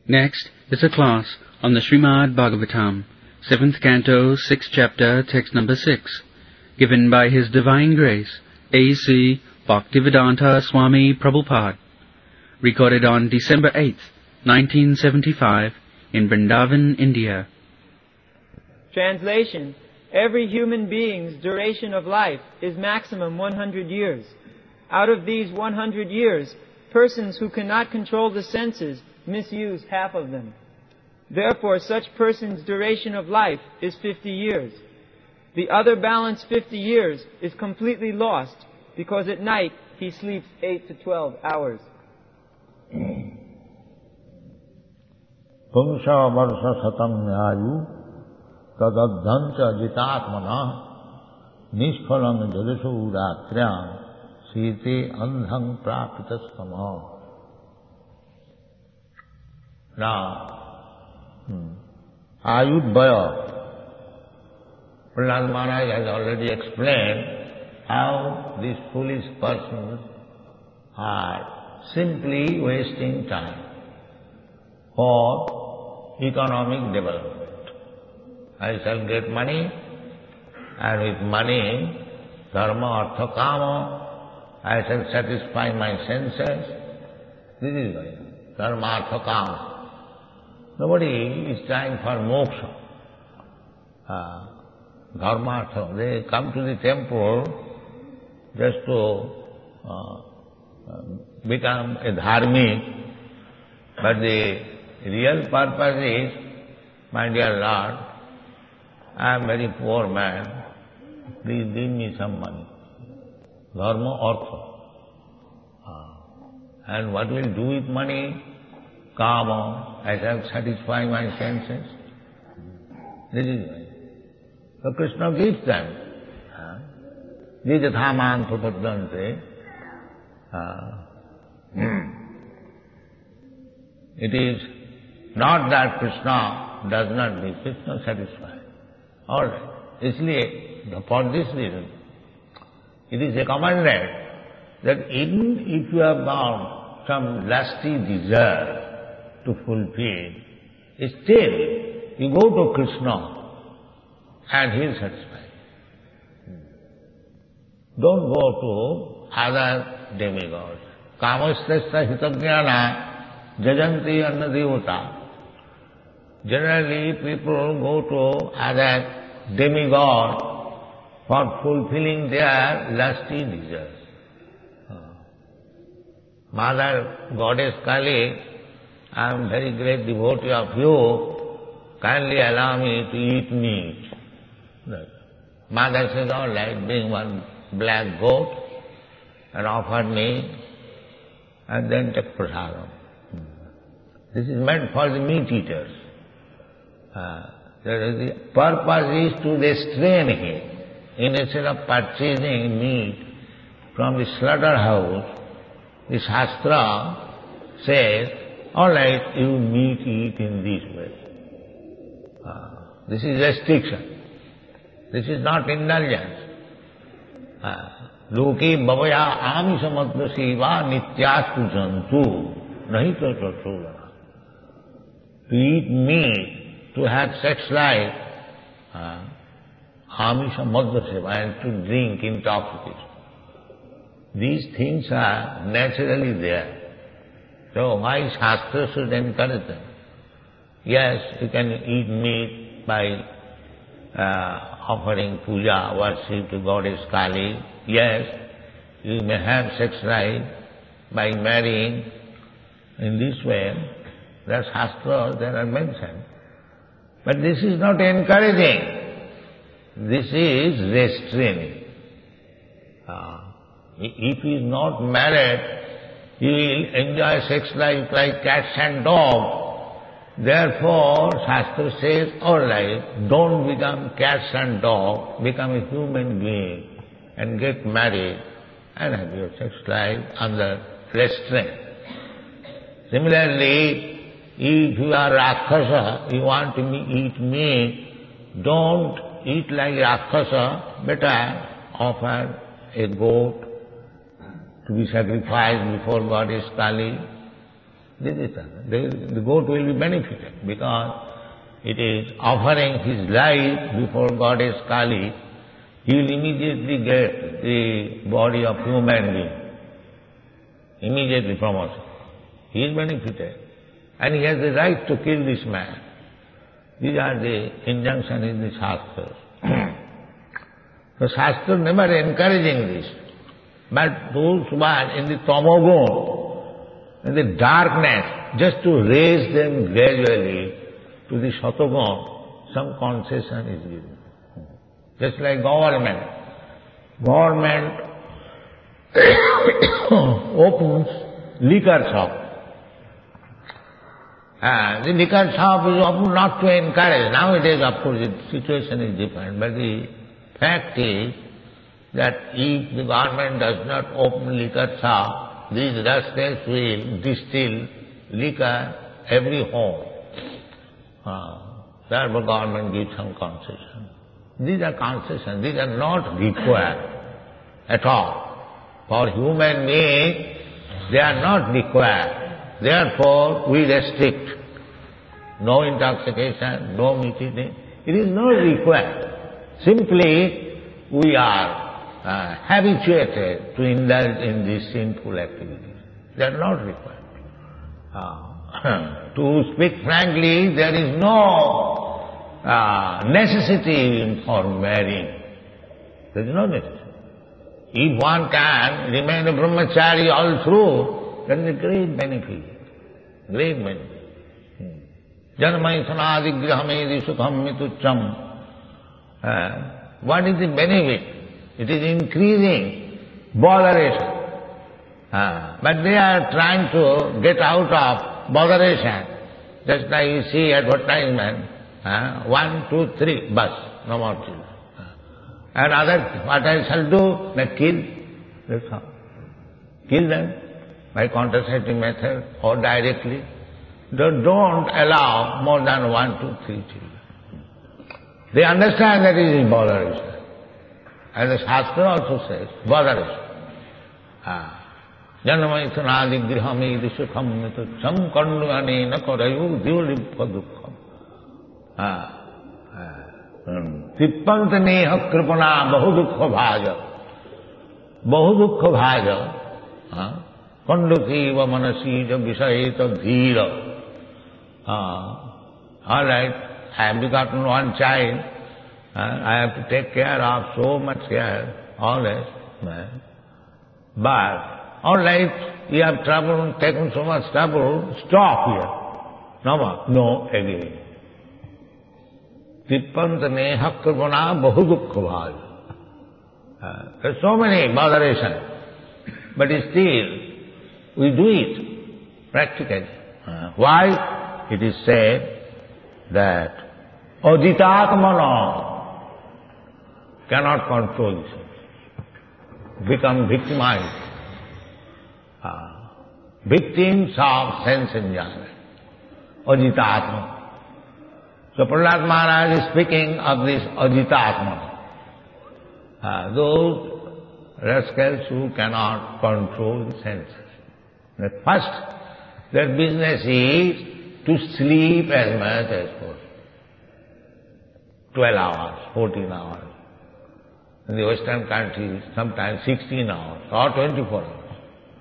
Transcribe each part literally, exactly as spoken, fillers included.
Next is a class on the Srimad Bhagavatam, seventh canto, sixth chapter, text number six, given by His Divine Grace, A C Bhaktivedanta Swami Prabhupada, recorded on December eighth, nineteen seventy-five, in Vrindavan, India. Translation: Every human being's duration of life is maximum one hundred years. Out of these one hundred years, persons who cannot control the senses misuse half of them. Therefore, such person's duration of life is fifty years. The other balance fifty years is completely lost because at night he sleeps eight to twelve hours. Pumsa varsa satam nyayu tadadhancha jitatmana nishphalang jadasu ratriyam site andhang prapitasama. Now, hmm, Ayudhvaya, Prahlad Maharaj has already explained how these foolish persons are simply wasting time for economic development. I shall get money, and with money, dharma, artha, kama, I shall satisfy my senses. This is why dharma, artha, kama. Nobody is trying for moksha. Uh, dharma, artha. They come to the temple just to uh, uh, become a dharmic, but the real purpose is, my dear Lord, I am a very poor man, please give me some money. Dharma, artha. Uh, and what will do with money? Kama, I shall satisfy my senses. This is why. So Krishna gives them. Jijathaman prapadante. It is not that Krishna does not give, Krishna satisfies. All right. Isliye, for this reason, it is recommended that even if you have got some lusty desire to fulfill, still you go to Krishna and He will satisfy. Don't go to other demigods. Kamastasya hitagnyana jajanti annadevata. Generally people go to other demigods for fulfilling their lusty desires. Mother Goddess Kali, I am very great devotee of you, kindly allow me to eat meat. Mother says, all right, bring one black goat and offer me, and then take prasadam. This is meant for the meat eaters. Uh, the purpose is to restrain him. Instead of purchasing meat from the slaughterhouse, the Shastra says, all right, you meat eat in this way. Uh, this is restriction. This is not indulgence. Loke bhavaya amisamadvasi va nityastu jantu nahi to chaturvana. To eat meat, to have sex life, uh, amisamadvaseva, and to drink intoxication. These things are naturally there. So why Shastra should encourage them? Yes, you can eat meat by uh, offering puja, worship to Goddess Kali. Yes, you may have sex life by marrying. In this way, the Shastras that are mentioned. But this is not encouraging. This is restraining. Uh, if he is not married, he will enjoy sex life like cats and dogs. Therefore, Shastra says, all right, don't become cats and dogs, become a human being and get married and have your sex life under restraint. Similarly, if you are Rakshasa, you want to eat meat, don't eat like Rakshasa, better offer a goat to be sacrificed before Goddess Kali. This is the, the goat will be benefited because it is offering his life before Goddess Kali. He will immediately get the body of human being. Immediately promotion. He is benefited. And he has the right to kill this man. These are the injunctions in the Shastras. The Shastra never encouraging this. But those who are in the Tamogun, in the darkness, just to raise them gradually to the Shatagun, some concession is given. Just like government. Government opens liquor shop. Uh, the liquor shop is open not to encourage. Nowadays, of course, the situation is different. But the fact is that if the government does not open liquor shop, these rascals will distill liquor every home. Uh, therefore, government gives some concession. These are concessions. These are not required at all. For human beings, they are not required. Therefore, we restrict. No intoxication, no mutiny. It is not required. Simply, we are uh, habituated to indulge in these sinful activities. They are not required. Uh, to speak frankly, there is no uh, necessity for marrying. There is no necessity. If one can remain a brahmachari all through, then is a great benefit. Great benefit. Janmai sanadi grihamedi sukham mitucham. What is the benefit? It is increasing botheration. Uh, but they are trying to get out of botheration. Just like you see advertisement, uh, one, two, three, bus, no more children. And other, what I shall do? Like kill. That's all. Kill them by contraceptive method or directly. Don't allow more than one, two, three children. They understand that it is botheration. And the Shastra also says, botheration. Janmai sanadi grihamedi sukham mitucham kandu anena korayu divlippa dukkham. Tippant neha kripana bahu dukkha bhaja. Bahu dukkha bhaja. Kandukiva manasija visayeta dhira. All right, I have begotten one child. I have to take care of so much care, all that. But, all right, you have trouble, taken so much trouble, stop here. No more. No, again. Tippant neha kripana bahu dukkha bhaja. There are so many botherations. But still, we do it practically. Why? It is said that ajitatmana cannot control this, become victimized. Uh, victims of sense enjoyment. Ajitatmana. So Prahlad Maharaj is speaking of this ajitatmana. Uh, those rascals who cannot control the senses. The first, their business is to sleep as much as possible. Twelve hours, fourteen hours. In the Western countries, sometimes sixteen hours or twenty-four hours.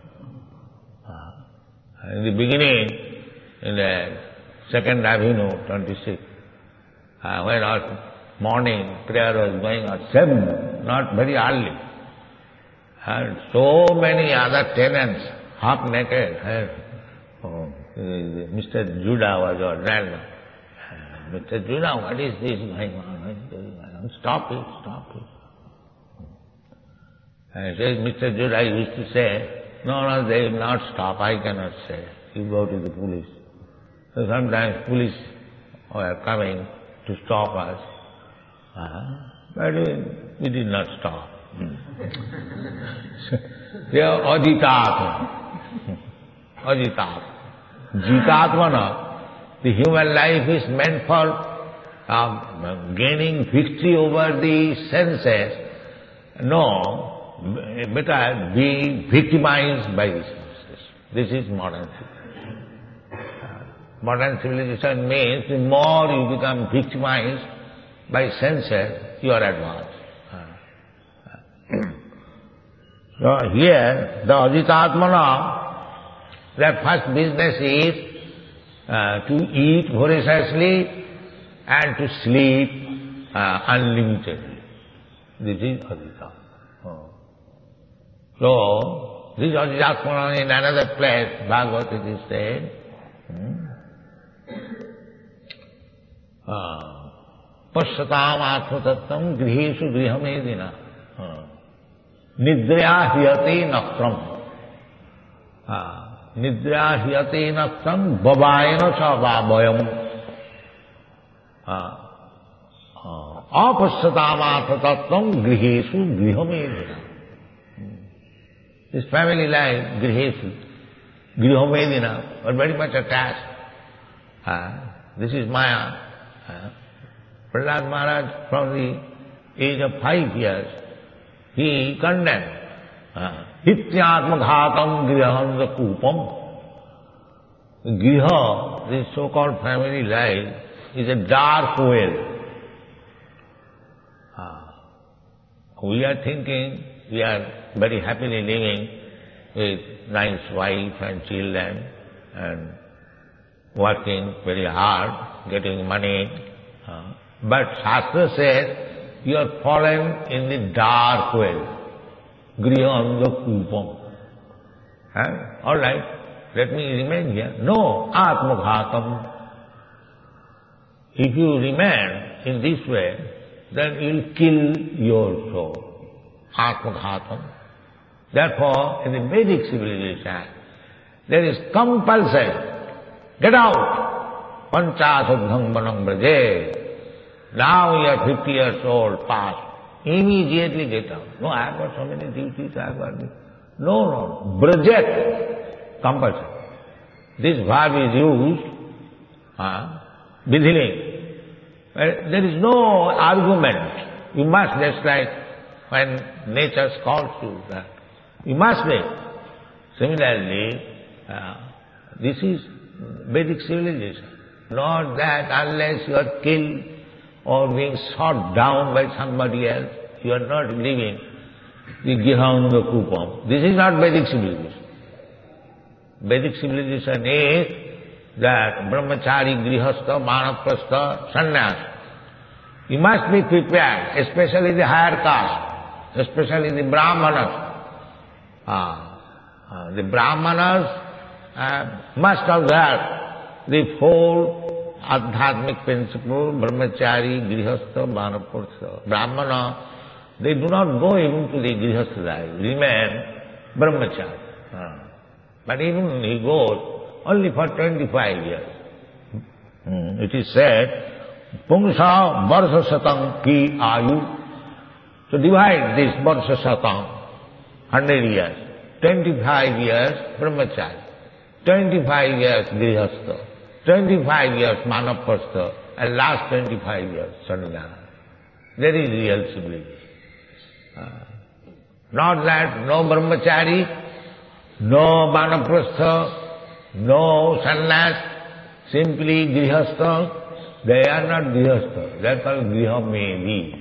Uh, in the beginning, in the second Avenue, twenty-six, uh, when our morning prayer was going on, seven, not very early. And so many other tenants, half naked, had, oh, Mister Judah was our landlord. Mister Judah, what is this going on? Stop it, stop it. And he says, Mister Judah used to say, no, no, they will not stop, I cannot say. You go to the police. So sometimes police were coming to stop us. Uh-huh. But we, we did not stop. They are ajitatma. Ajitatma. Jitatmana. The human life is meant for uh, gaining victory over the senses. No, better being victimized by the senses. This is modern thinking. Modern civilization means the more you become victimized by senses, you are advanced. So here, the Ajitatmana, their first business is uh, to eat voraciously and to sleep uh, unlimitedly. This is Ajitatmana. Oh. So, this Ajitatmana in another place, Bhagavad it is said, Pasyatam atmatattam griheshu grihamedina Nidrya hiyate nakram Nidrya hiyate nakram babayana cha babhayam Apasyatam atmatattam griheshu grihamedina. This family life, griheshu, grihamedina, are very much attached. This is Maya. Prahlad Maharaj, from the age of five years, he condemned Hityatma ghatam grihanda kupam. Griha, this so-called family life, is a dark well. We are thinking we are very happily living with nice wife and children and working very hard, getting money. Uh, but Shastra says, you are fallen in the dark well. Grihanda kupam. Huh? All right, let me remain here. No, atmaghatam. If you remain in this way, then you will kill your soul. Atmaghatam. Therefore, in the Vedic civilization, there is compulsion. Get out! Panchasadhang manam braje. Now you are fifty years old, past. Immediately get out. No, I have got so many duties, I have got this. No, no. Brajet. Compulsion. This verb is used, uh, vidhiling. There is no argument. You must, just like when nature calls you, that you must be. Similarly, uh, this is Vedic civilization. Not that unless you are killed or being shot down by somebody else, you are not living the Grihanda Kupam. This is not Vedic civilization. Vedic civilization is that brahmachari, grihastha, manaprastha, sannyas. You must be prepared, especially the higher caste, especially the brahmanas. Ah, ah, the brahmanas uh, must observe the four adhyatmic principles, brahmachari, grihastha, manaprastha. Brahmana, they do not go even to the grihastha life, remain brahmachari. Ah. But even he goes only for twenty-five years. Hmm. It is said, Pungsa Varsha Satang Ki Ayu. So divide this Varsha Satang, hundred years. Twenty-five years brahmachari, twenty-five years grihastha, twenty-five years manaprastha, and last twenty-five years sannyasa. That is real civilization. Uh, not that no brahmachari, no manaprastha, no sannyas, simply grihastha. They are not grihastha, they are called grihamedhi.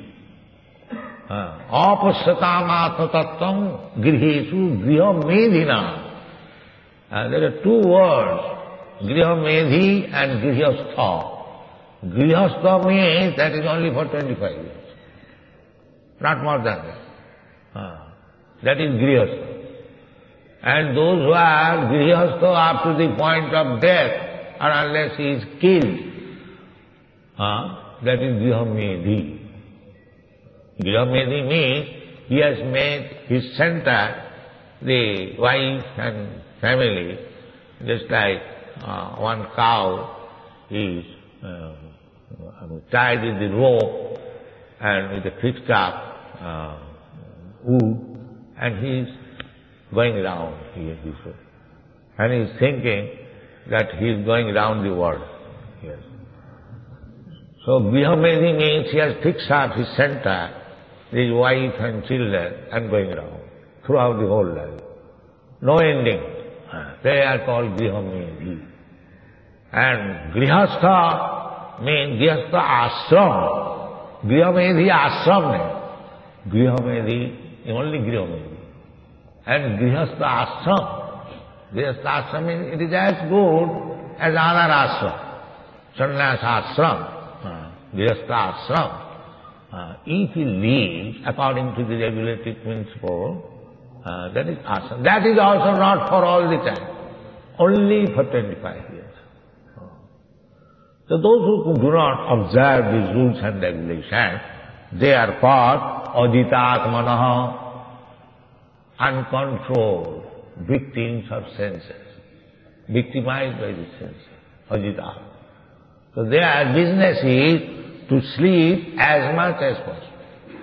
Apasyatam atmatattam griheshu grihamedhina. There are two words, grihamedhi and grihastha. Grihastha means that is only for twenty-five years, not more than that. That is grihastha. And those who are grihastha up to the point of death, or unless he is killed, uh, that is grihamedhi. Grihamedhi means he has made his center the wife and family, just like uh, one cow is uh, tied with the rope and with a fixed up uh, wood, and he is going round here this way. And he is thinking that he is going round the world. Yes. So grihamedhi means he has fixed up his center, his wife and children, and going around throughout the whole life. No ending. They are called grihamedhi. And grihastha means grihastha ashram. Grihamedhi ashram. Grihamedhi, only grihamedhi. And grihastha ashram. Grihastha ashram means it is as good as another ashram. Sannyas ashram. Grihastha ashram. Uh, if he lives according to the regulatory principle, uh, that is ashram. That is also not for all the time. Only for twenty-five years. So those who do not observe these rules and regulations, they are called ajitatmanaha, uncontrolled, victims of senses, victimized by the senses, ajitat. So their business is to sleep as much as possible.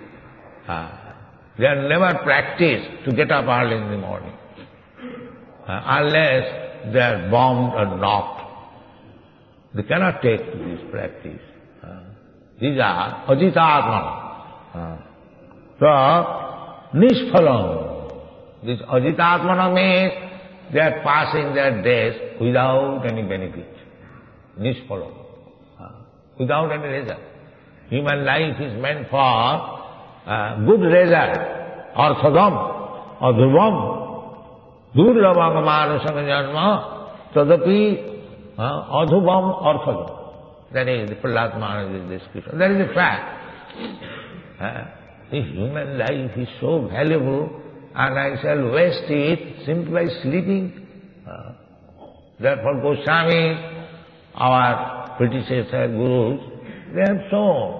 Uh, they are never practiced to get up early in the morning, uh, unless they are bombed or knocked. They cannot take this practice. Uh, these are ajitatmana. Uh, so, nishphalam. This ajitatmana means they are passing their days without any benefit. Nishphalam. Uh, without any result. Human life is meant for uh, good result. Arthadam, adhuvam, durlabam manusam janma, tadapi adhubam arthadam. That is the Prahlad Maharaj's description. That is a fact. Uh, the human life is so valuable and I shall waste it simply by sleeping. Uh, therefore Goswami, our predecessor gurus, they have shown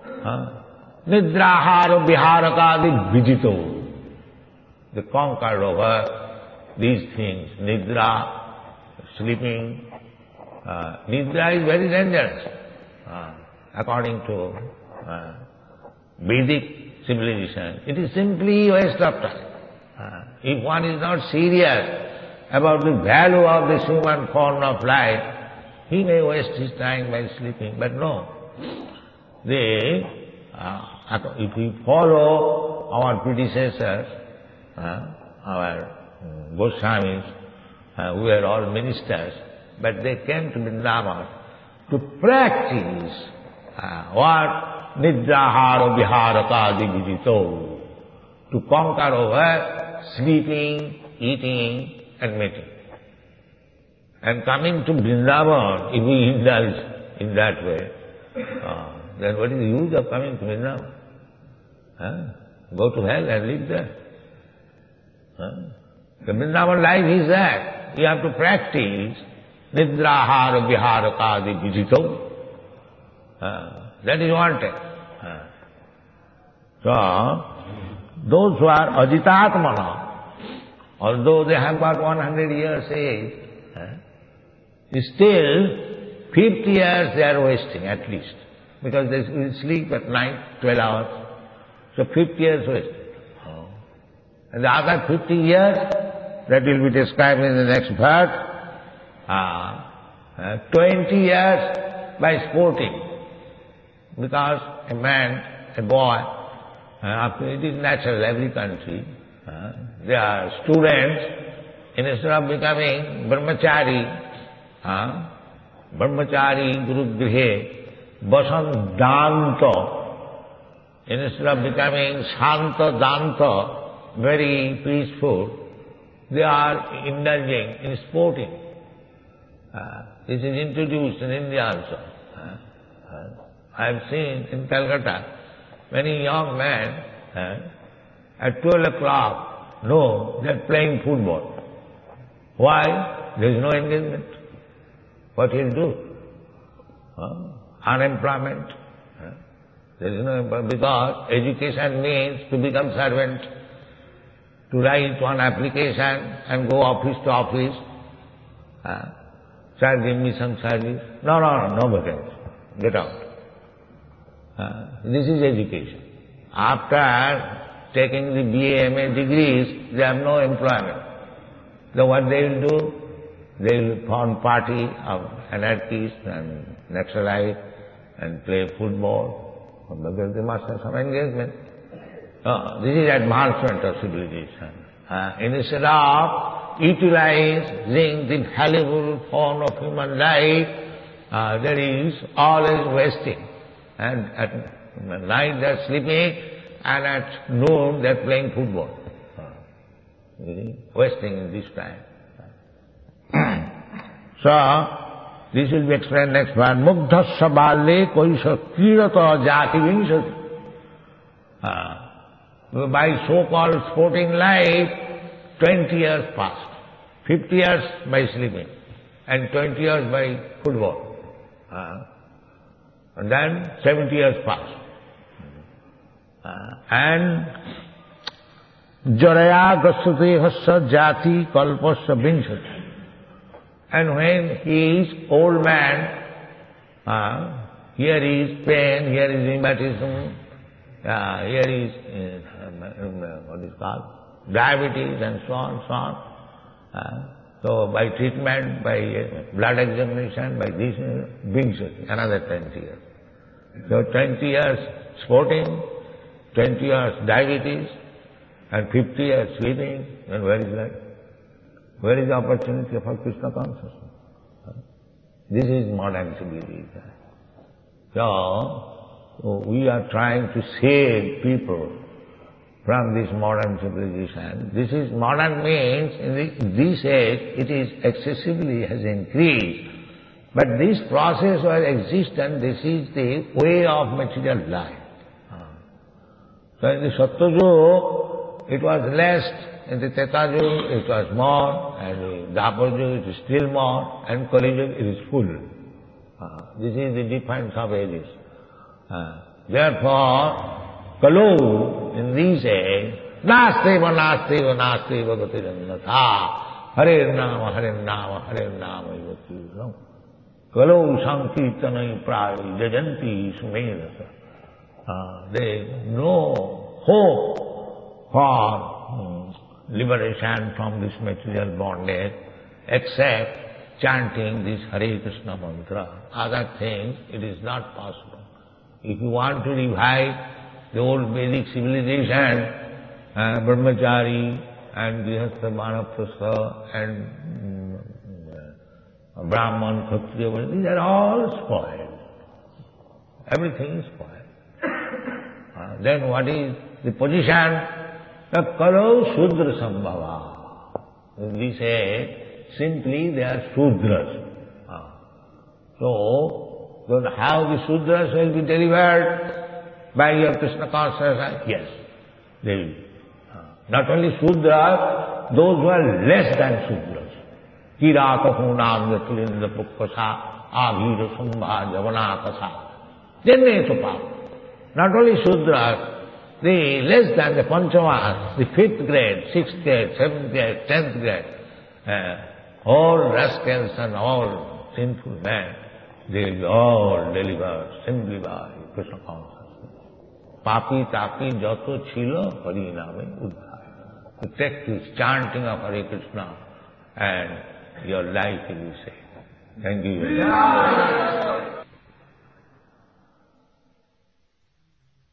nidrahara viharakadi vijito. They conquered over these things. Nidra, sleeping. Uh, nidra is very dangerous. Uh, according to uh, Vedic civilization, it is simply waste of time. Uh, if one is not serious about the value of this human form of life, he may waste his time by sleeping. But no. They, uh, if we follow our predecessors, uh, our um, Goswamis, uh, who were all ministers, but they came to Vrindavan to practice uh, what? Nidrahara viharakadi vijito. To conquer over sleeping, eating and mating. And coming to Vrindavan, if we indulge in that way, uh, then what is the use of coming to Vrindavan? Huh? Go to hell and live there. Huh? The Vrindavan life is that. You have to practice nidrahara viharakadi vijito. Uh, that is wanted. Uh. So, those who are ajitatmana, although they have got one hundred years age, uh, still fifty years they are wasting at least. Because they will sleep at night, twelve hours. So fifty years wasted. Oh. And the other fifty years, that will be described in the next verse, uh, uh, twenty years by sporting. Because a man, a boy, uh, it is natural, every country, uh, they are students, instead of becoming brahmachari, uh, brahmachari guru grihe, Vasandanta, instead of becoming Shanta Danta, very peaceful, they are indulging in sporting. Uh, this is introduced in India also. Uh, uh, I have seen in Calcutta many young men uh, at twelve o'clock, no, they are playing football. Why? There is no engagement. What he'll do? Uh, Unemployment. Uh, there is no employment because education means to become servant, to write one application and go office to office. Uh, Sir, give me some service. No, no, no, no vacancy. Get out. Uh, this is education. After taking the B A, M A degrees, they have no employment. So what they will do? They will form party of anarchists and Naxalites and play football, because they must have some engagement. Uh, this is advancement of civilization. Uh, instead of utilizing the valuable form of human life, uh, there is always wasting. And at night they are sleeping, and at noon they are playing football. Wasting in this time. So, this will be explained next one. Mugdhasya balle koisha kirata jati vinshati. By so-called sporting life, twenty years passed. Fifty years by sleeping, and twenty years by football. Uh, and then seventy years passed. Uh, and Jaraya Grasatehasya Jati Kalpasya Vinshati. And when he is old man, uh, here is pain, here is rheumatism, uh, here is uh, what is called diabetes, and so on, so on. Uh, so by treatment, by uh, blood examination, by this, uh, Vinshati, another twenty years. So twenty years sporting, twenty years diabetes, and fifty years sleeping, and where is that? Where is the opportunity for Krishna consciousness? This is modern civilization. So, we are trying to save people from this modern civilization. This is modern means, in the, this age, it is excessively has increased. But this process was existent, this is the way of material life. So in the Sattva-yuga, it was less. In the Treta-yuga, it was more, and in the Dwapar-yuga, it is still more, and Kali-yuga, it is full. Uh, this is the difference of ages. Uh, therefore, Kalu, in these age, Nasteva, Nasteva, Nasteva, Gatirannatha, Hare Nama, Hare Nama, Hare Nama, Yati. Kalu Sankirtanai Pravi, Jajanti Sumedasa. Uh, there is no hope for um, liberation from this material bondage except chanting this Hare Krishna mantra. Other things, it is not possible. If you want to revive the old Vedic civilization, uh, Brahmachari and Grihastha Vanaprastha and um, Brahman, Kshatriya, these are all spoiled. Everything is spoiled. Uh, then what is the position? The Kalo Shudra Sambhava. We say, simply they are Shudras. Uh, so, so, how the Shudras will be delivered by your Krishna consciousness? Yes, they will. Uh, not only Shudras, those who are less than Shudras. Kiraka Hunam Yatilinda Pukkasa, Avira Sambha Javanakasa. Jenne Tupa. Not only Shudras, the less than the Panchamas, the fifth grade, sixth grade, seventh grade, tenth grade, uh, all rascals and all sinful men, they will be all delivered simply by Krishna consciousness. Papi tapi jato chilo hari name uddhar. You take this chanting of Hare Krishna and your life will be saved. Thank you very much.